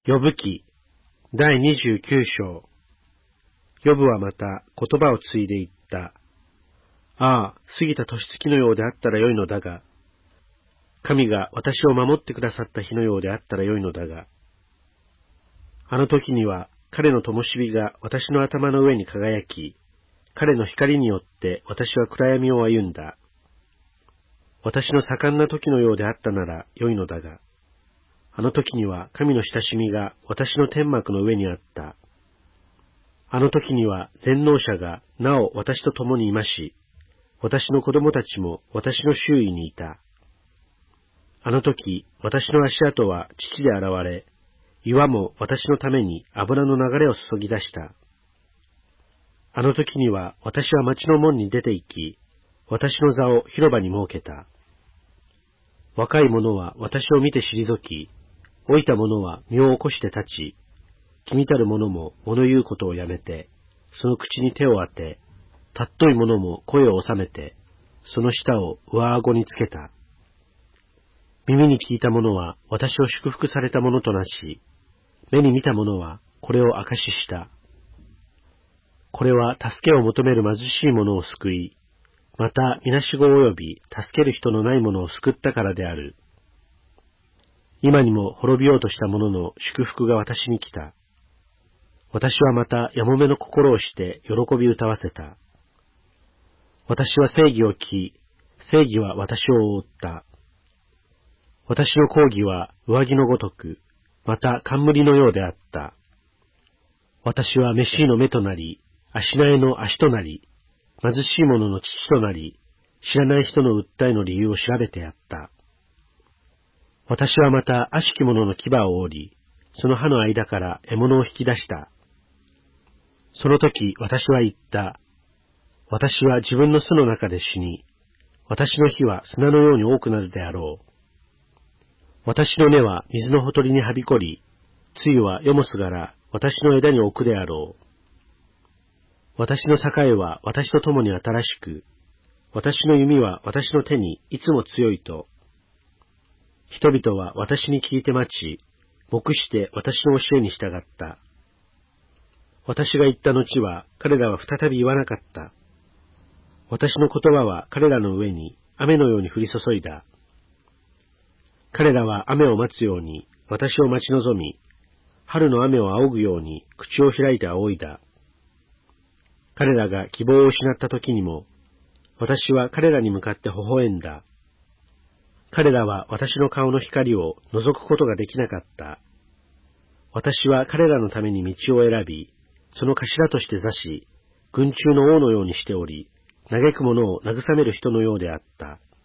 ヨブ記第29章。ヨブはまた言葉を継いで言った。ああ、過ぎた年月のようであったらよいのだが、神が私を守ってくださった日のようであったらよいのだが、あの時には彼の灯火が私の頭の上に輝き、彼の光によって私は暗闇を歩んだ。私の盛んな時のようであったならよいのだが、あの時には神の親しみが私の天幕の上にあった。あの時には全能者がなお私と共にいまし、私の子供たちも私の周囲にいた。あの時、私の足跡は父で現れ、岩も私のために油の流れを注ぎ出した。あの時には私は町の門に出て行き、私の座を広場に設けた。若い者は私を見て退き、老いた者は身を起こして立ち、君たる者も物言うことをやめて、その口に手を当て、たっとい者も声を収めて、その舌を上顎につけた。耳に聞いた者は私を祝福された者となし、目に見た者はこれを証しした。これは助けを求める貧しい者を救い、またみなしご及び助ける人のない者を救ったからである。今にも滅びようとした者の祝福が私に来た。私はまたやもめの心をして喜び歌わせた。私は正義を聞き、正義は私を覆った。私の抗議は上着のごとく、また冠のようであった。私はメシーの目となり、足苗の足となり、貧しい者の父となり、知らない人の訴えの理由を調べてやった。私はまた悪しき者の牙を折り、その歯の間から獲物を引き出した。その時私は言った。私は自分の巣の中で死に、私の火は砂のように多くなるであろう。私の根は水のほとりにはびこり、露はよもすがら私の枝に置くであろう。私の境は私と共に新しく、私の弓は私の手にいつも強いと。人々は私に聞いて待ち、黙して私の教えに従った。私が言った後は彼らは再び言わなかった。私の言葉は彼らの上に雨のように降り注いだ。彼らは雨を待つように私を待ち望み、春の雨を仰ぐように口を開いて仰いだ。彼らが希望を失った時にも、私は彼らに向かって微笑んだ。彼らは私の顔の光を覗くことができなかった。私は彼らのために道を選び、その頭として座し、軍中の王のようにしており、嘆く者を慰める人のようであった。